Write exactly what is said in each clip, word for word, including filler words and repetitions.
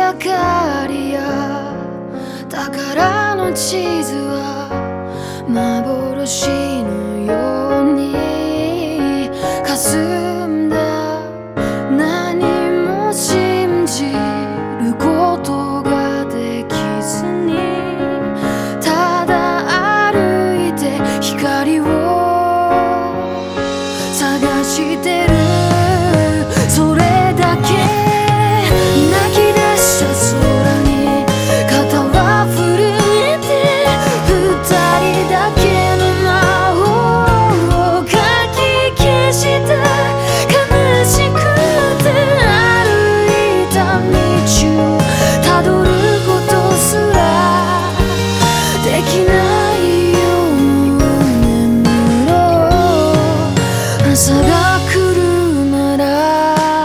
明かりや宝の地図は幻のように霞んだ。何も信じることができずにただ歩いて光を探してる。それだけ泣き出した空に肩は震えて二人だけの魔法をかき消した。悲しくて歩いた道をたどることすらできないよ。眠ろう朝が来るなら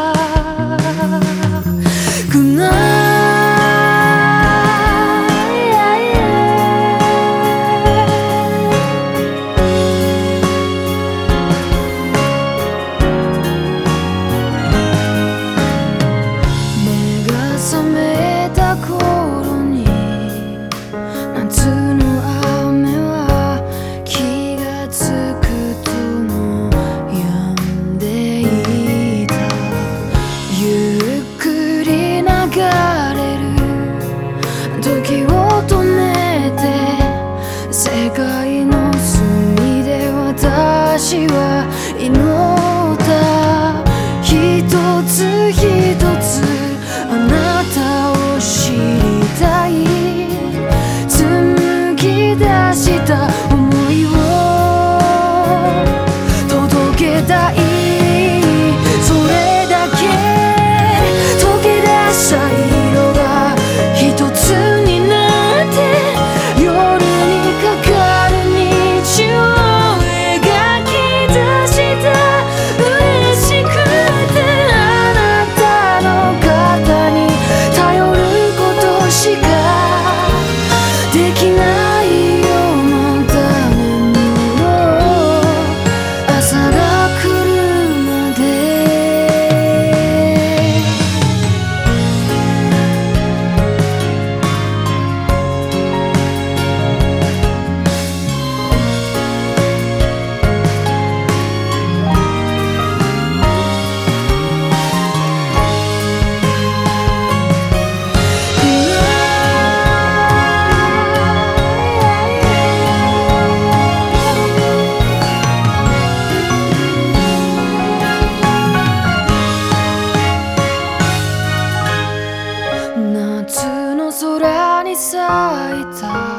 覚めた頃に夏の雨は気がつくともう止んでいた。ゆっくり流れる時を止めて世界の隅で私は祈った。一つ一つあなたを知りたい。紡ぎ出した想いを届けたい。それだけ溶け出した色が一つになって夜にかかる道を描き出した。嬉しくてあなたの肩に頼ることしかできないよ。また眠ろう朝が来るまで。夏の空に咲いた